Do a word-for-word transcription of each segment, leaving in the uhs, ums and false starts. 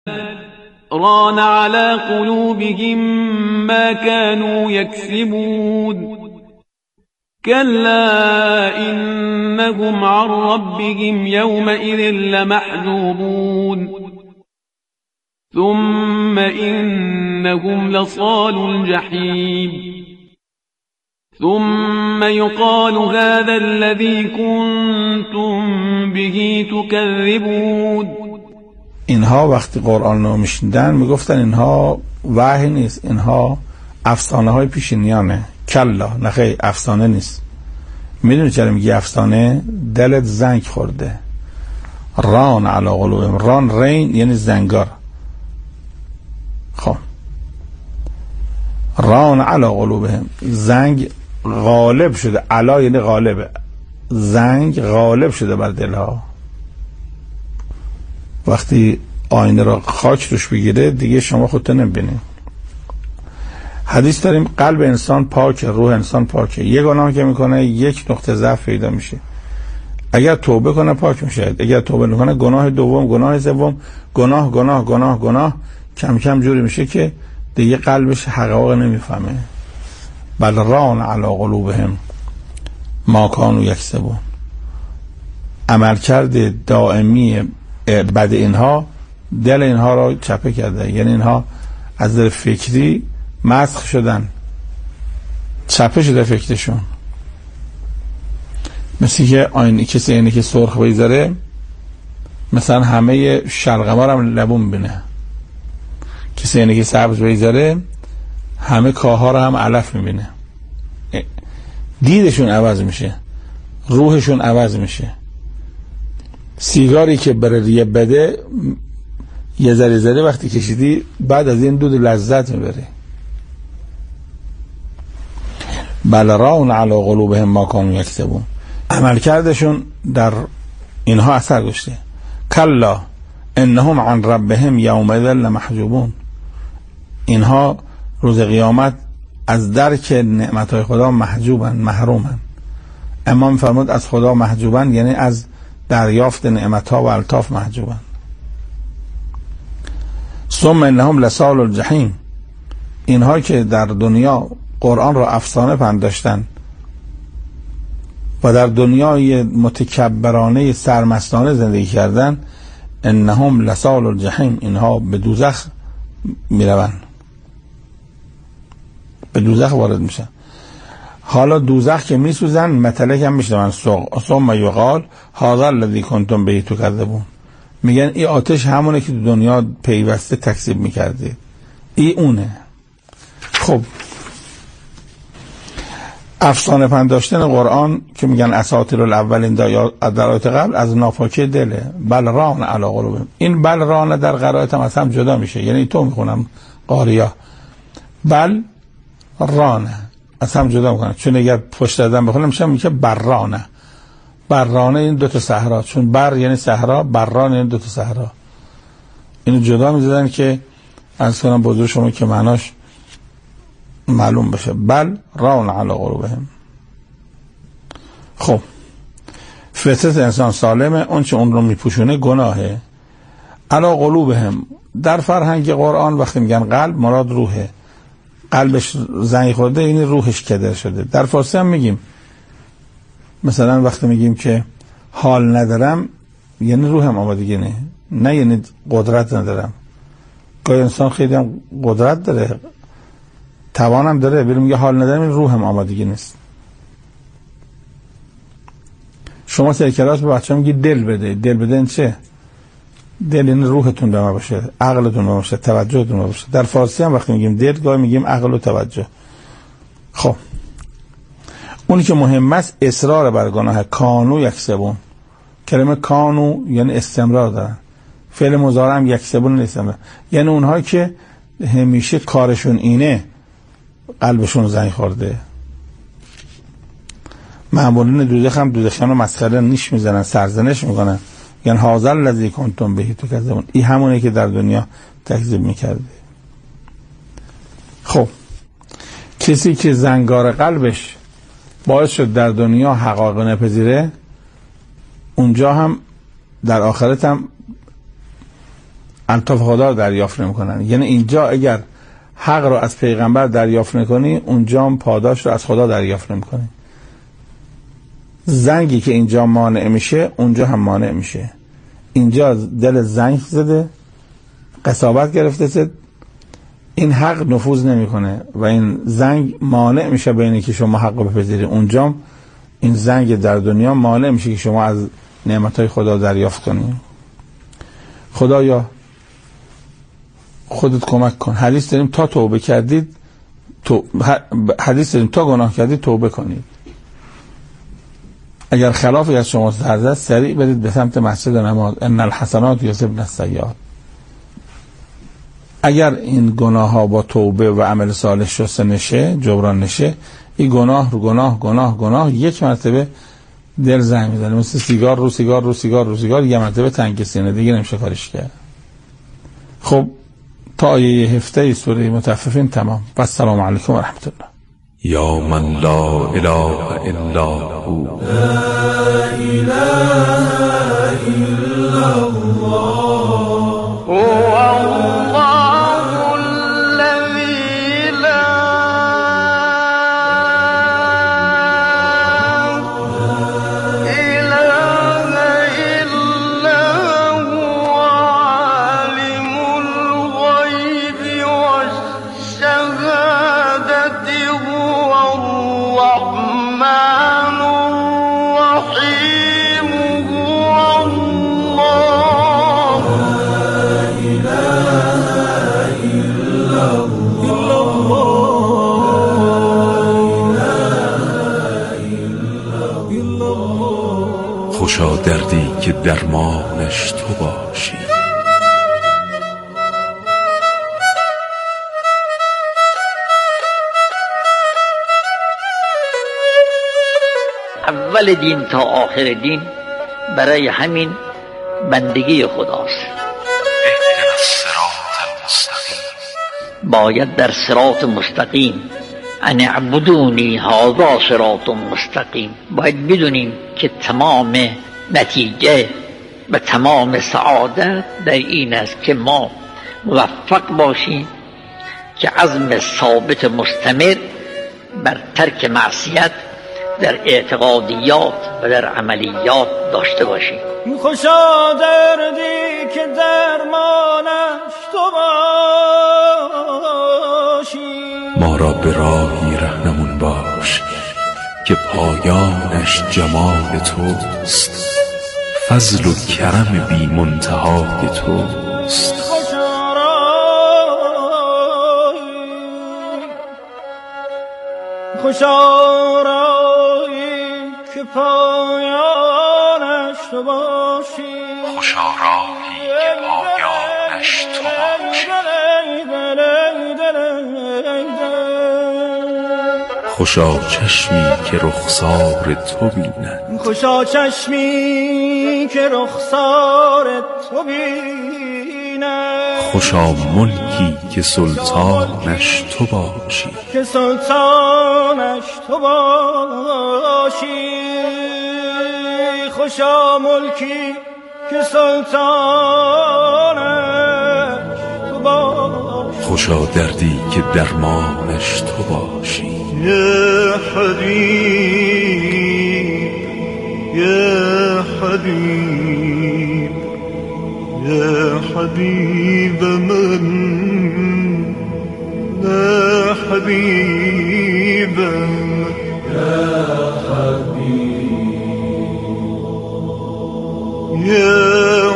ران على قلوبهم ما كانوا يكسبون كلا إنهم عن ربهم يومئذ لمحجوبون ثم إنهم لصال الجحيم ثم يقال هذا الذي كنتم به تكذبون. اینها وقتی قرآن رو میشنیدن میگفتن اینها وحی نیست، اینها افسانه های پیشینیانه. کلا، نخیر، افسانه نیست. میدونی چرا میگی افسانه؟ دلت زنگ خورده. ران علی قلوبهم، ران رین یعنی زنگار. خب ران علی قلوبهم، زنگ غالب شده. علا یعنی غالبه، زنگ غالب شده بر دلها. وقتی آینه را خاک روش بگیره دیگه شما خودتو نمیبینید. حدیث داریم قلب انسان پاکه، روح انسان پاکه. یه گناه که میکنه یک نقطه ضعف پیدا میشه. اگر توبه کنه پاک میشه. اگر توبه نکنه گناه دوم، گناه سوم، گناه گناه گناه گناه کم کم جوری میشه که دیگه قلبش حقایق نمیفهمه. بل ران علی قلوبهم ما کانوا یکسبون. عملکرد دائمی بعد اینها دل اینها را چپه کرده، یعنی اینها از در فکری مسخ شدن، چپه شده فکرشون. مثل که آینه کسی اینه که سرخ بیزاره مثلا همه شلغما رو هم لبون بینه، کسی اینه که سبز بیزاره همه کاها رو هم علف میبینه. دیدشون عوض میشه، روحشون عوض میشه. سیگاری که برای ریه بده یه ذره ذره وقتی کشیدی بعد از این دود لذت میبری. بل ران علی قلوبهم ما کانوا یکسبون، عملکردشون در اینها اثر گذاشته. کلا انهم عن ربهم یومئذ لمحجوبون، اینها روز قیامت از درک نعمتهای خدا محجوبن، محرومن. امام فرمود از خدا محجوبن یعنی از دریافت نعمتها و الطاف محجوبن. ثم انهم لصال الجحیم، اینها که در دنیا قرآن را افسانه پنداشتن و در دنیای متکبرانه سرمستانه زندگی کردن، انهم لصال الجحیم، اینها به دوزخ میروند، به دوزخ وارد میشن. حالا دوزخ که میسوزن متلک هم میشنون. ثم یقال هذا الذی کنتم به تکذبون، میگن این آتش همونه که تو دنیا پیوسته تکذیب میکردید، این اونه. خب افسانه پنداشتن قرآن که میگن اساطیر الاولین در آیات قبل از ناپاکی دله. بل ران علی قلوبهم، این بل ران در قرائت هم از هم جدا میشه، یعنی تو میخونم قاریا بل رانه از هم جدا میکنه، چون اگر پشت دادن بخونم میشه میگه برانه. برانه این دو تا صحرا، چون بر یعنی صحرا، بران یعنی دو تا صحرا. اینو جدا میزدن که از کنم بزرگ شما که معناش معلوم بشه. بل ران علی قلوبهم. خب فطرت انسان سالمه، اون چه اون رو میپوشونه گناهه. علی قلوبهم در فرهنگ قرآن وقتی میگن قلب مراد روحه. قلبش زنگ خورده یعنی روحش کدر شده. در فارسی هم میگیم مثلا وقتی میگیم که حال ندارم یعنی روحم آمادگی نه، نه یعنی قدرت ندارم. گاهی انسان خیلی هم قدرت داره، توانم داره، ولی میگه حال ندارم این روحم آمادگی نیست. شما سر کلاس به بچه‌ها میگی دل بده. دل بده این چه؟ دل این روحتون به ما باشه، عقلتون به ما باشه، توجهتون به ما باشه. در فارسی هم وقتی میگیم دل گاهی میگیم عقل و توجه. خب اونی که مهم است اصرار بر گناه. کانو یکسبون، کلمه کانو یعنی استمرار دارن. فعل مضارع هم یکسبون استمرار، یعنی اونها که همیشه کارشون اینه، قلبشون زنگ خورده. معمولین دوزخ هم دوزخیان رو مسخره نیش میزنن، سرزنش میکنن، یعنی هذا الذی کنتم به تکذبون، این همونه که در دنیا تکذیب میکرده. خب کسی که زنگار قلبش باعث شد در دنیا حقایق نپذیره، اونجا هم در آخرت هم انطاف خدا رو دریافت نمیکنن. یعنی اینجا اگر حق رو از پیغمبر دریافت نکنی، اونجا هم پاداش رو از خدا دریافت نمیکنی. زنگی که اینجا مانع میشه اونجا هم مانع میشه. اینجا دل زنگ زده، قساوت گرفته شد، این حق نفوذ نمیکنه و این زنگ مانع میشه بین که شما حق رو بپذیری. اونجا این زنگ در دنیا مانع میشه که شما از نعمتهای خدا دریافت کنی. خدایا خودت کمک کن. حدیث داریم تا توبه کردید تو حدیث داریم تا گناه کردید توبه کنید. اگر خلافی از شما سرزد است سریع برید به سمت مسجد نماز. ان الحسنات یذهبن السیئات. اگر این گناه ها با توبه و عمل صالح شسته نشه، جبران نشه، این گناه رو گناه گناه گناه یک مرتبه دل زنگ میزنه، مثل سیگار رو سیگار رو سیگار رو سیگار، یه مرتبه تنگ سینه، دیگه نمیشه کارش کرد. خب تا آیه هفده سوره مطففین تمام. و السلام علیکم و رحمت الله. یا من لا اله الا هو لا اله الا الله هو الله الذي لا اله الا هو عالم الغيب والشهادة هو الرحمن الرحيم هو الله لا إله إلا الله. خوشا دردی که درمانش تو باشی. اول دین تا آخر دین برای همین بندگی خداست. اهدنا الصراط المستقیم. باید در صراط مستقیم، ان اعبدونی هذا صراط مستقیم، باید بدونیم که تمام نتیجه و تمام سعادت در این است که ما موفق باشیم که عزم ثابت مستمر بر ترک معصیت در اعتقادیات و در عملیات داشته باشیم. خوشا دردی که درمانش تو باشی. ما را به راهی رهنمون باش که پایانش جمال توست، فضل و کرم بی منتهای توست. خوشا رایی خوشا رایی که پایانش تو باشی. خوشا راهی که پایانش تو باشی. خوشا چشمی که رخسار تو بیند. خوشا چشمی که رخسار تو بیند. خوشا ملکی که سلطانش تو باشی. که سلطانش تو باشی. خوشا ملکی که سلطانش تو باشی. خوشا دردی که درمانش تو باشی. یا حبیب یا حبیب یا حبیب من لا حبیب یا حبیب یا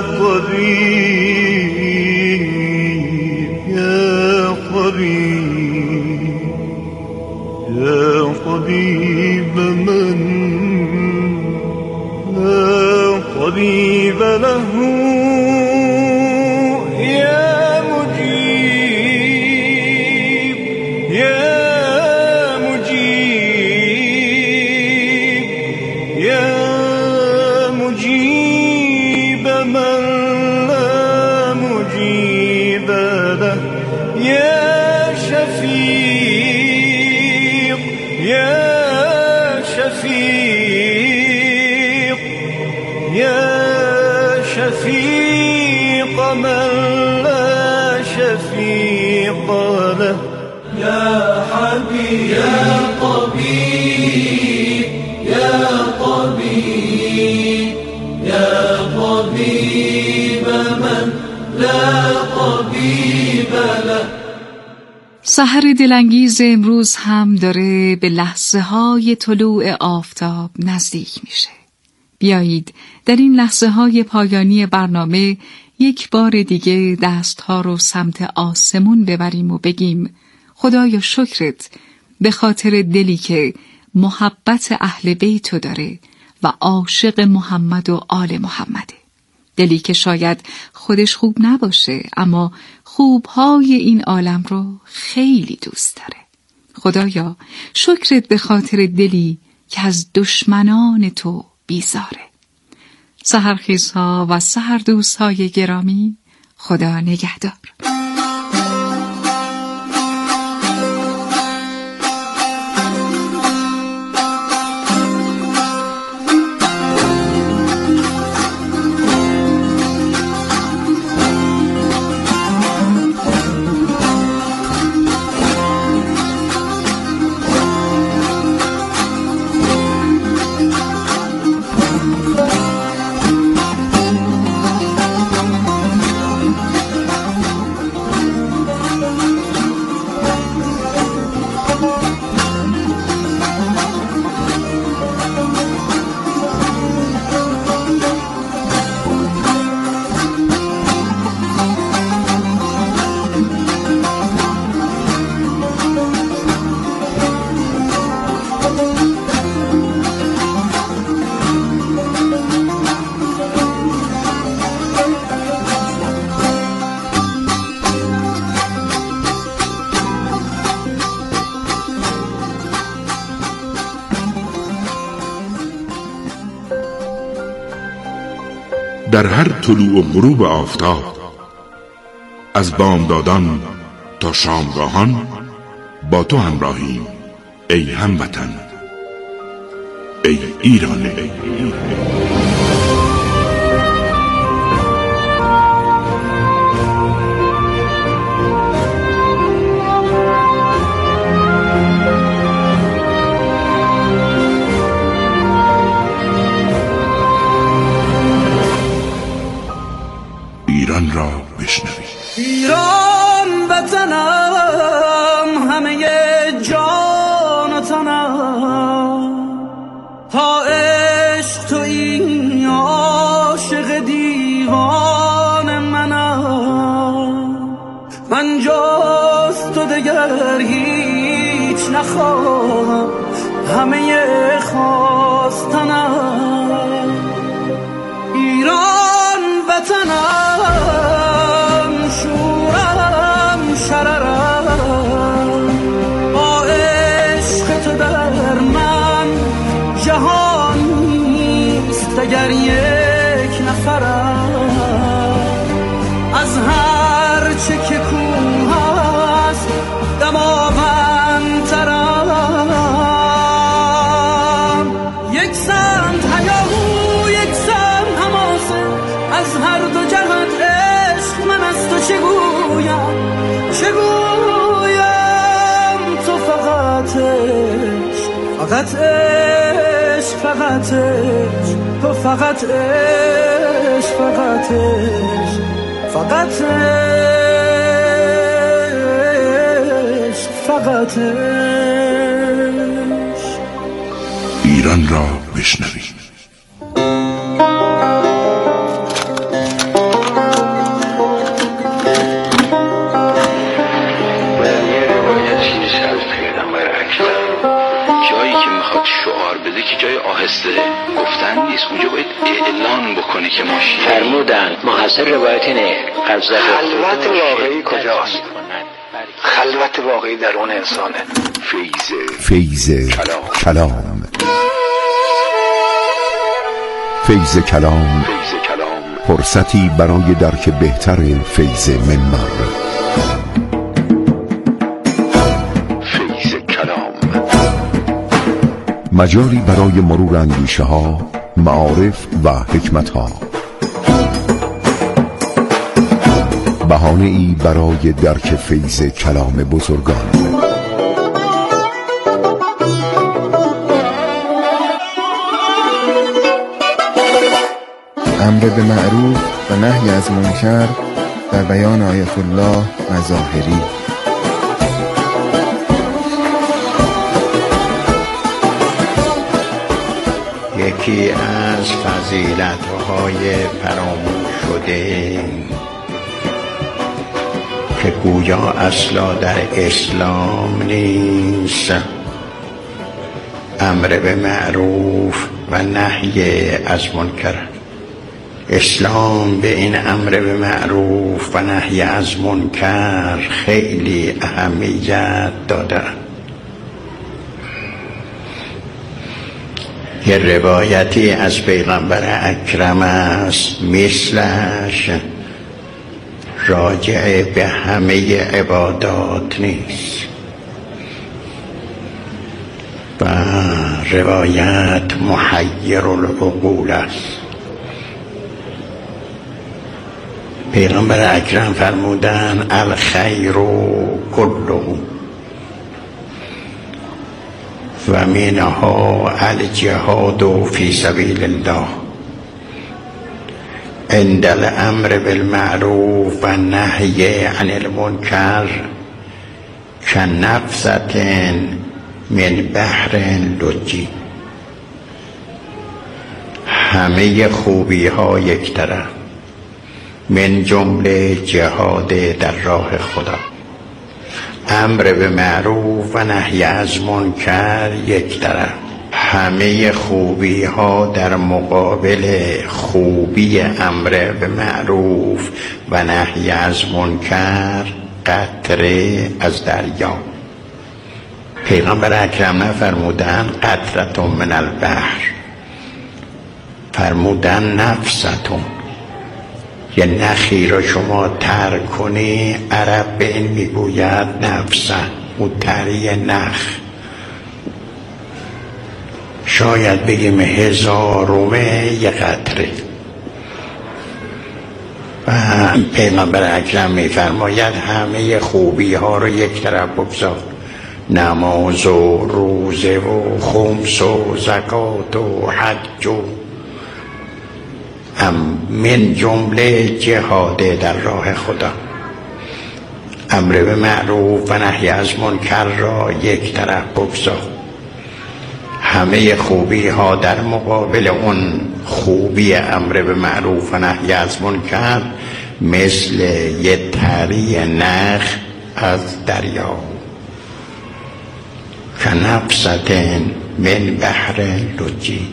طبیب یا طبیب یا طبیب من لا طبیب له یا مجیب یا مجیب یا مجیب من لا مجیب له یا شفیع یا شفیق یا شفیق من لا أفيق له يا حبيب يا طبيب يا طبيب يا طبيب من لا طبيب له. سحر دلانگیز امروز هم داره به لحظه های طلوع آفتاب نزدیک میشه. بیایید در این لحظه های پایانی برنامه یک بار دیگه دستها رو سمت آسمون ببریم و بگیم خدایا شکرت به خاطر دلی که محبت اهل بیتو داره و عاشق محمد و آل محمده. دلی که شاید خودش خوب نباشه اما خوبهای این عالم رو خیلی دوست داره. خدایا شکرت به خاطر دلی که از دشمنان تو بیزاره. سحرخیزها و سحر دوستهای گرامی، خدا نگهدار. در هر طلوع و غروب آفتاب، از بامدادان تا شامگاهان با تو همراهیم ای هموطن، ای ایران. ای ایران را بشنوید. ایران وطنم، همه جان و تنم، تا عشق تو این عاشق دیوان منم. من جز تو دگر هیچ نخواهم، همه خواستنم. ایران وطنم، شورم شررم، با عشق تو در من جهان نیست دگر یک نفرم. از هر چه که کوه است دماوندترم. یک سمت هیاهو یک سمت حماسه، از هر دو جهت عشق من از تو چگویم چگویم. تو فقط عشق، فقط عشق، فقط عشق، تو فقط عشق، فقط عشق، فقط عشق، فقط عشق. ایران را بشنوید. شعار بده که جای آهسته گفتن نیست، اونجا باید اعلان بکنه که ما شیعه. فرمودند محصر روایت اینه، خلوت واقعی کجاست؟ خلوت واقعی درون انسانه. فیض فیض کلام کلام فیض کلام فرصتی برای درک بهتر فیض منبر. مجالی برای مرور اندیشه ها، معارف و حکمت ها. بهانه ای برای درک فیض کلام بزرگان. امر به معروف و نهی از منکر در بیان آیت الله مظاهری. یکی از فضیلت‌های فراموش شده که گویا اصلا در اسلام نیست، امر به معروف و نهی از منکر. اسلام به این امر به معروف و نهی از منکر خیلی اهمیت داده. یه روایتی از پیغمبر اکرم است، مثلش راجع به همه عبادات نیست و روایت محیر العقول است. پیغمبر اکرم فرمودن الخیر کله و منها الجهاد فی سبیل الله عند الامر بالمعروف و نهی عن المنکر کنفست من بحر لجی. همه خوبی ها یک طرف، من جمله جهاد در راه خدا. امر به معروف و نهی از منکر یک طرف، همه خوبی ها در مقابل خوبی امر به معروف و نهی از منکر قطره از دریا. پیغمبر اکرم نفرمودن قطرة من البحر، فرمودن نفستون. یه نخی را شما ترک کنی، عرب به این میگوید نفسه، اون تری نخ. شاید بگیم هزارمه یه قطره. و پیغمبر اکرم میفرماید همه خوبی ها رو یک طرف بگذار، نماز و روزه و خمس و زکات و حج و من جمله جهاد در راه خدا. امر به معروف و نهی از منکر را یک طرف بگذار، همه خوبی ها در مقابل اون خوبی امر به معروف و نهی از منکر مثل یه تری نخ از دریا. کنفست من بحر لجی.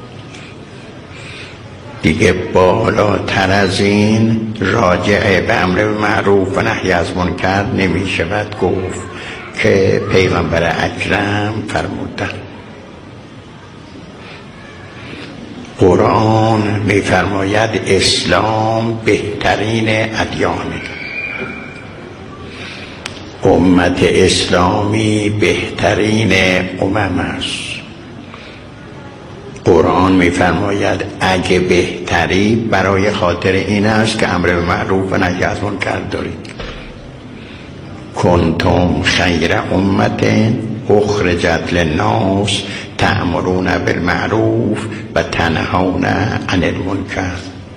دیگه بالاتر از این راجع به امر معروف و نهی از منکر نمی شود گفت که پیغمبر اکرم فرمودن. قرآن می فرماید اسلام بهترین ادیانه، امت اسلامی بهترین امم است. قرآن می‌فرماید اگه بهتری برای خاطر این است که امر به معروف و نهی از منکر دارید. کنتم خیر امت اخرجت للناس تأمرون بالمعروف و تنهون عن المنکر.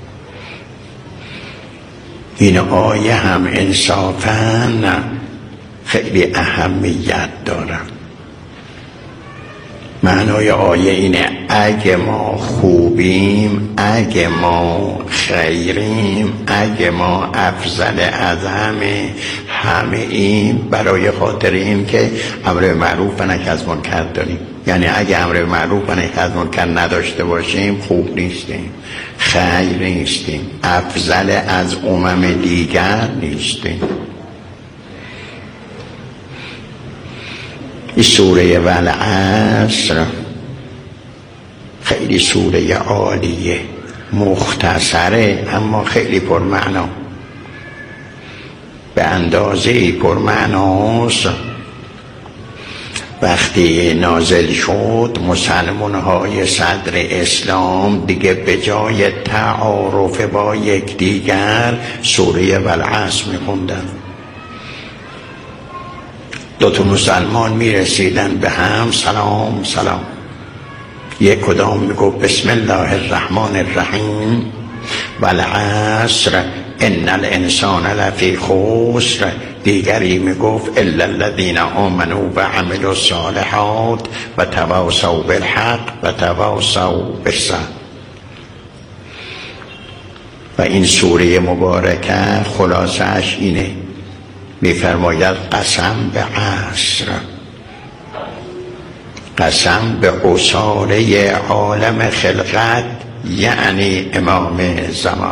این آیه هم انصافاً خیلی اهمیت داره. معنای آیه اینه اگه ما خوبیم، اگه ما خیریم، اگه ما افضل از همه همه این برای خاطر این که امر به معروف و نهی از منکر داریم. یعنی اگه امر به معروف و نهی از منکر نداشته باشیم خوب نیستیم، خیر نیستیم، افضل از امم دیگر نیستیم. این سوره والعصر خیلی سوره عالیه، مختصره اما خیلی پرمعنا، به اندازه پرمعناست. وقتی نازل شد مسلمان های صدر اسلام دیگه به جای تعارف با یکدیگر سوره والعصر میخوندن. دو تا مسلمان میرسیدن به هم سلام سلام، یک کدام میگفت بسم الله الرحمن الرحیم والعصر ان الانسان لفی خسر، دیگری میگفت الا الذین آمنوا و عملوا الصالحات و تواصوا بالحق و تواصوا بالصبر. و این سوره مبارکه خلاصش اینه، میفرماید قسم به عصر، قسم به عصاره عالم خلقت یعنی امام زمان.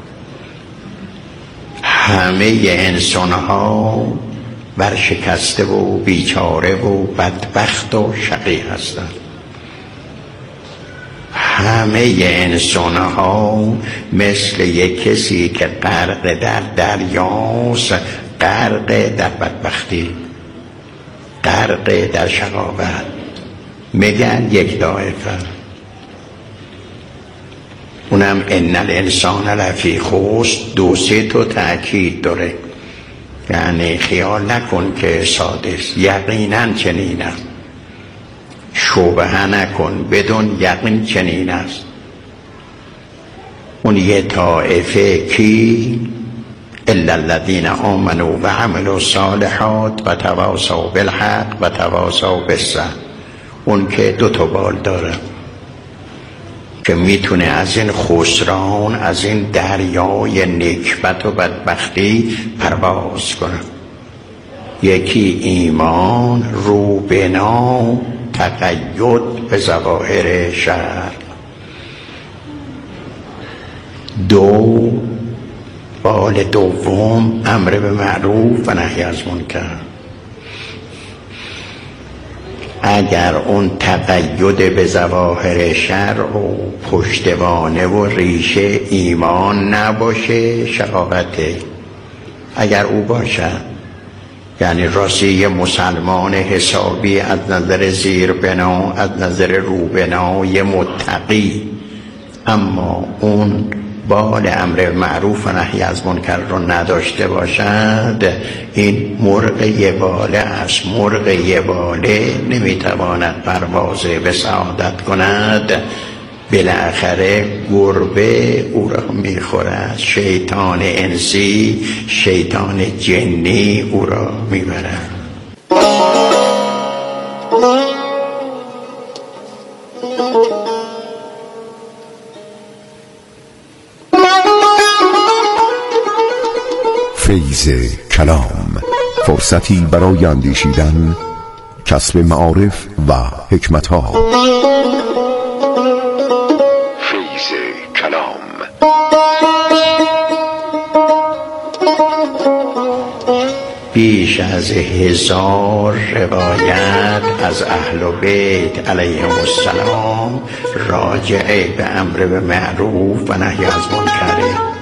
همه انسان ها برشکسته و بیچاره و بدبخت و شقی هستند. همه انسان ها مثل یک کسی که غرق در دریاست، غرق در بدبختی، غرق در شقاوت. میگن یک دایفه، اونم ان الانسان لفی خسر، دو سه تا تأکید داره، یعنی خیال نکن که ساده است، یقینا چنین است. شبهه نکن، بدون یقین چنین است. اون یه طائفه کی؟ الا الذین آمنوا و عملوا الصالحات و تواصوا بالحق و تواصوا بالصبر. اون که دو تا بال داره که میتونه از این خسران، از این دریای نکبت و بدبختی پرواز کنه. یکی ایمان، روبنا، تقید به ظواهر شرع. دو بال دوم امر به معروف و نهی از منکر. اگر اون تقید به ظواهر شرع و پشتوانه و ریشه ایمان نباشه شقاوته. اگر او باشه یعنی راستی یه مسلمان حسابی از نظر زیر بنا، از نظر رو بنا، یه متقی، اما اون بال امر معروف و نهی از منکر رو نداشته باشد، این مرغ یه باله است. مرغ یه باله نمیتواند پرواز به سعادت کند، بالاخره گربه او را میخورد، شیطان انسی، شیطان جنی او را میبرد. فیض کلام، فرصتی برای اندیشیدن، کسب معارف و حکمتها. فیض کلام. بیش از هزار روایت از اهل بیت علیهم السلام راجع به امر به معروف و نهی از منکر.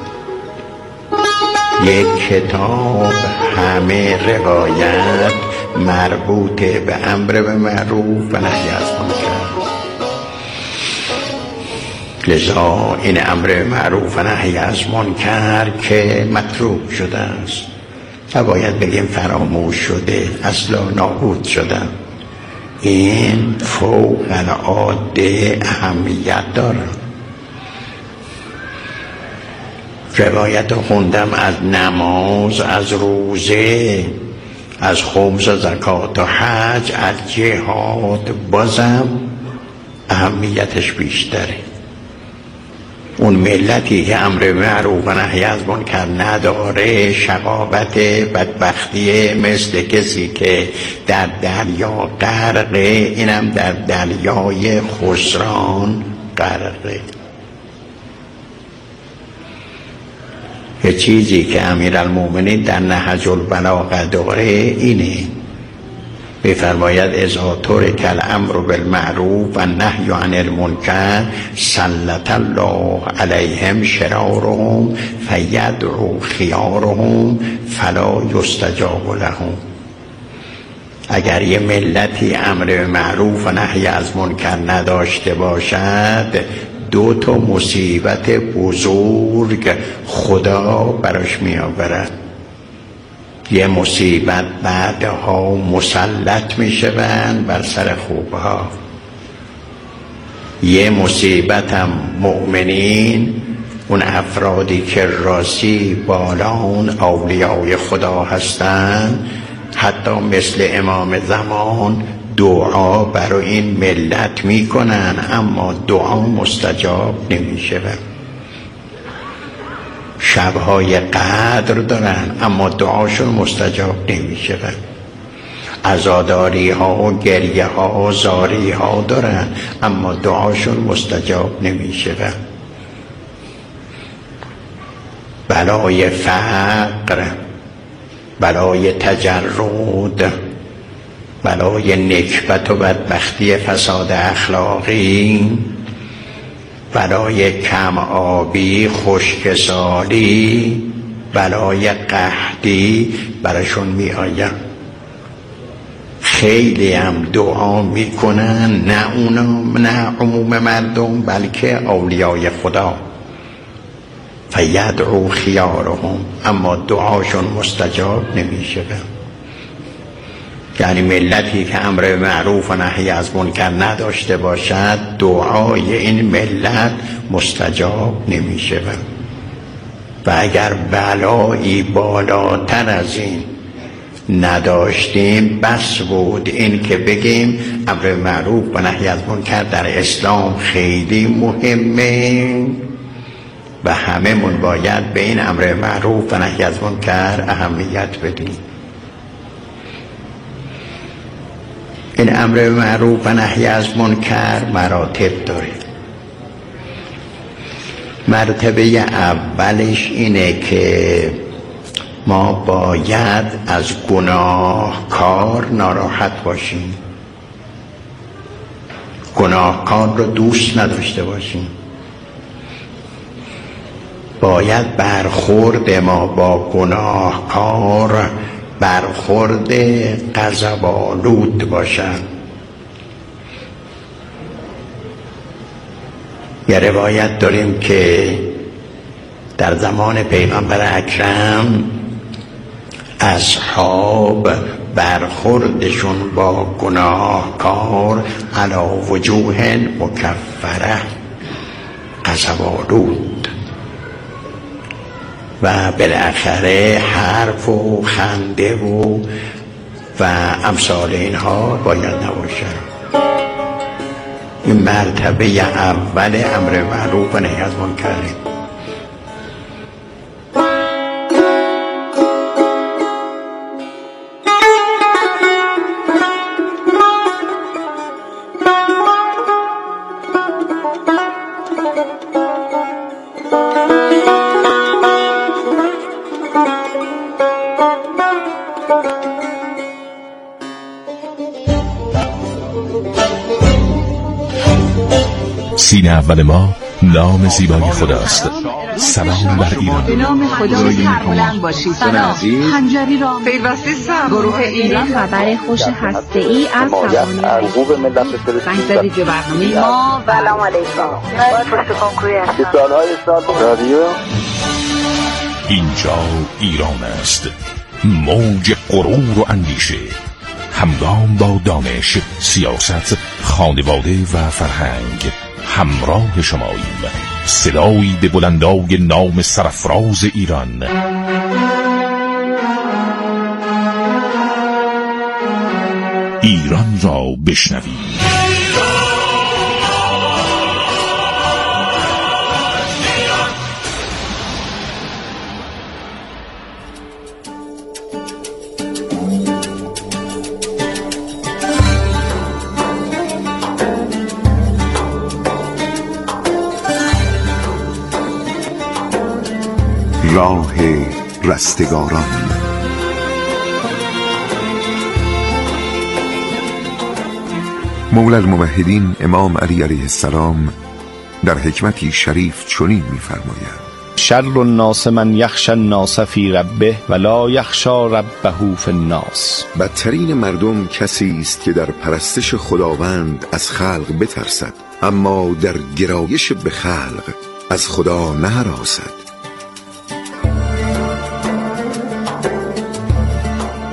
یک کتاب همه روایت مربوط به امر به معروف و نهی از منکر. لذا این امر معروف و نهی از منکر که متروک شده است، باید بگیم فراموش شده، اصلا نابود شده، این فوق العاده اهمیت داره. روایت خوندم از نماز، از روزه، از خمس و زکات و حج، از جهاد، بازم اهمیتش بیشتره. اون ملتی که امر معروف و نهی از منکر نداره شقاوت بدبختی، مثل کسی که در دریا غرقه، اینم در دریای خسران غرقه. یه چیزی که امیرالمومنین در نهج البلاغه داره اینه، می‌فرماید اذا ترک الامر بالمعروف و النهی عن المنکر سلط الله علیهم شرارهم فیدعو خیارهم فلا یستجاب لهم. اگر یه ملتی امر به معروف و نهی از منکر نداشته باشد، دو تا مصیبت بزرگ خدا براش می آورد. یه مصیبت بعدها مسلط می شوند بر سر خوبها، یه مصیبت هم مؤمنین، اون افرادی که راستی بالا اون اولیای خدا هستند، حتی مثل امام زمان دعا برای این ملت میکنن اما دعا مستجاب نمیشه. شبهای قدر دارن اما دعاشون مستجاب نمیشه. عزاداری ها و گریه ها و زاری ها دارن اما دعاشون مستجاب نمیشه. بلای فقر، بلای تجرد، بلای نکبت و بدبختی فساد اخلاقی، بلای کم آبی، خشکسالی، بلای قحطی براشون می آید. خیلی هم دعا میکنن، نه اونا، نه عموم مردم، بلکه اولیای خدا. فیدعو خیارهم، اما دعاشون مستجاب نمیشه. یعنی ملتی که امر معروف و نهی از منکر نداشته باشد، دعای این ملت مستجاب نمیشه. و اگر بلایی بالاتر از این نداشتیم، بس بود این که بگیم امر معروف و نهی از منکر در اسلام خیلی مهمه و همه من باید به این امر معروف و نهی از منکر اهمیت بدیم. این امر معروف و نهی از منکر مراتب داره. مرتبه اولش اینه که ما باید از گناهکار ناراحت باشیم، گناهکار رو دوست نداشته باشیم. باید برخورد ما با گناهکار برخورد غضب‌آلود باشد. یه روایت داریم که در زمان پیغمبر اکرم اصحاب برخوردشون با گناهکار علی وجوه مکفره، غضب‌آلود، و بالاخره حرف و خنده و و امثال اینها باید نباشه. این مرتبه اول امر معروف و نهی از منکره. سینه اول ما نام زیبای خداست. سلام بر ایران. به نام خدا سربلند باشید. سلام. خنجری را پیوسته سر گروه ایران خبر خوش هسته‌ای از توانایی ارغوب ملت فلسطین به برنامه ما. سلام علیکم. من پشت کنکوری هستم. سالهای سال رادیو. اینجا ایران است. موج غرور و اندیشه، همگام با دانش، سیاست، خانواده و فرهنگ همراه شماییم. صدایی به بلندای نام سرافراز ایران. ایران را بشنویم. راه رستگاران. مولا الموحدین امام علی علیه السلام در حکمتی شریف چنین می‌فرماید: شر الناس من یخشى الناس فی ربه ولا یخشى ربه فی الناس. بدترین مردم کسی است که در پرستش خداوند از خلق بترسد اما در گرایش به خلق از خدا نهراسد.